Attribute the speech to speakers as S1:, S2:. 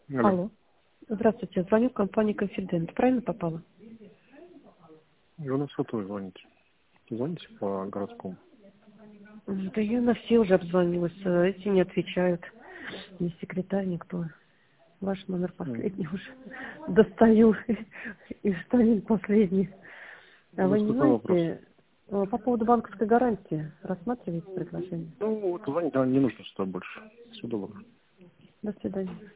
S1: Алло.
S2: Алло. Здравствуйте, звоню в компанию «Конфидент». Правильно попала?
S1: Вы на сотовый звоните. Звоните по городскому.
S2: Да я на все уже обзвонилась. Эти не отвечают. Ни секретарь, никто. Ваш номер
S1: М.
S2: последний уже. Достаю и станет последний.
S1: У
S2: А вы
S1: вас
S2: не
S1: какой вопрос?
S2: знаете, по поводу банковской гарантии рассматриваете предложение?
S1: Ну, вот звоните, а не нужно сюда больше. Всего доброго.
S2: До свидания.